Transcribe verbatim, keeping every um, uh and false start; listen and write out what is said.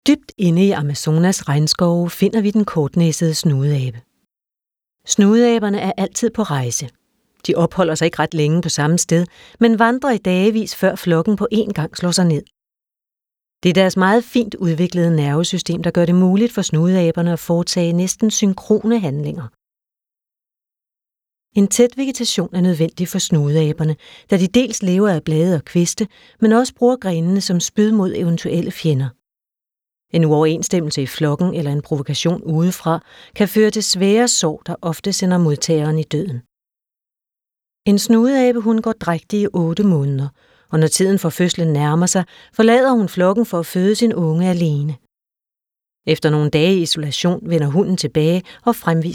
Dybt inde i Amazonas regnskove finder vi den kortnæsede snudeabe. Snudeaberne er altid på rejse. De opholder sig ikke ret længe på samme sted, men vandrer i dagevis før flokken på én gang slår sig ned. Det er deres meget fint udviklede nervesystem, der gør det muligt for snudeaberne at foretage næsten synkrone handlinger. En tæt vegetation er nødvendig for snudeaberne, da de dels lever af blade og kviste, men også bruger grenene som spyd mod eventuelle fjender. En uoverensstemmelse i flokken eller en provokation udefra kan føre til svære sår, der ofte sender modtageren i døden. En snudeabehund går drægtig i otte måneder, og når tiden for fødslen nærmer sig, forlader hun flokken for at føde sin unge alene. Efter nogle dage i isolation vender hunden tilbage og fremviser